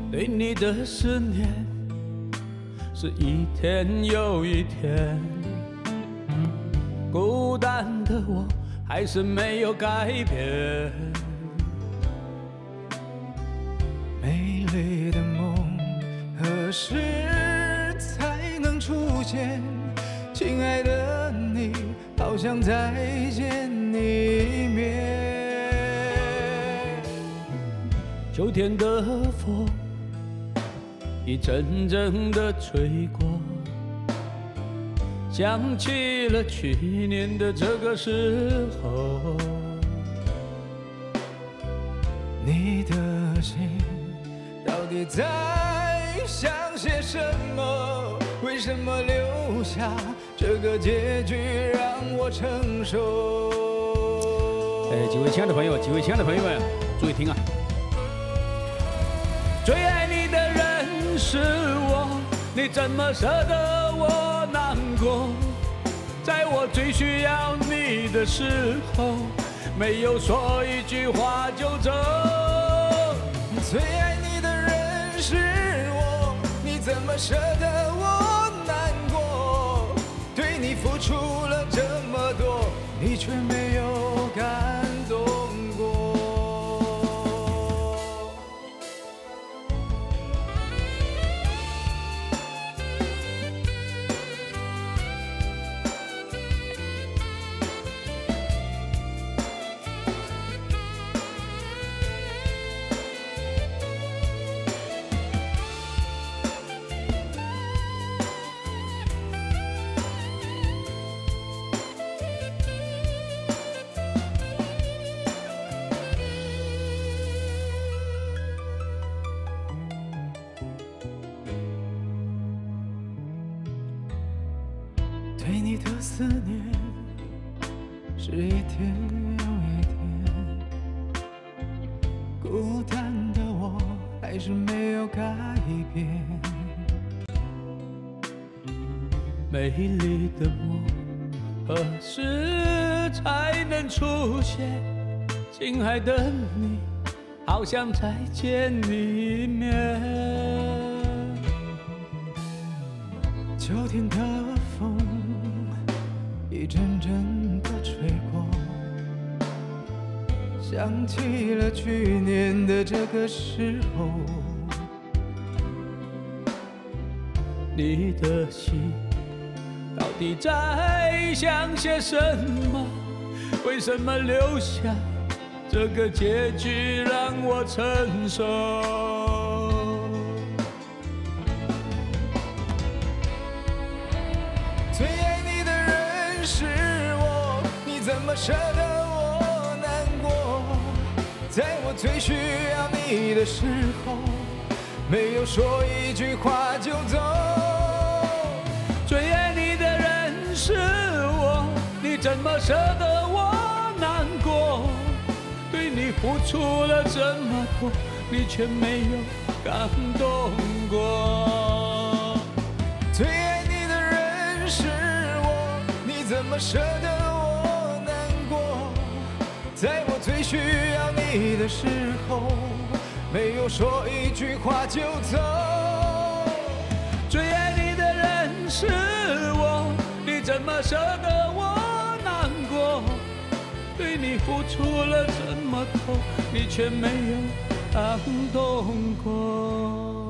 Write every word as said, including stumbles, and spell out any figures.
对你的思念是一天又一天，孤单的我还是没有改变。 美丽的梦何时才能出现？亲爱的你，好想再见你一面。 秋天的风一阵阵的吹过，想起了去年的这个时候。 你的心到底在想些什么？为什么留下这个结局让我承受？ 哎，几位亲爱的朋友，几位亲爱的朋友们，注意听啊！最爱你的人是我，你怎么舍得我难过？在我最需要你的时候，没有说一句话就走。 最爱你的人是我，你怎么舍得我难过？对你付出了这么多，你却没有感动过。对你的思念是一天又一天，孤单的我还是没有改变。 美丽的梦何时才能出现？亲爱的你，好想再见你一面。 秋天的风一阵阵的吹过，想起了去年的这个时候。 你的心到底在想些什么？为什么留下这个结局让我承受？ 最爱你的人是我，你怎么舍得我难过？在我最需要你的时候，没有说一句话就走。 最爱你的人是我，你怎么舍得我难过？对你付出了这么多，你却没有感动过。 最爱你的人是我，你怎么舍得我难过？在我最需要你的时候，没有说一句话就走。 最爱你的人是我，你怎么舍得我难过？对你付出了这么多，你却没有感动过。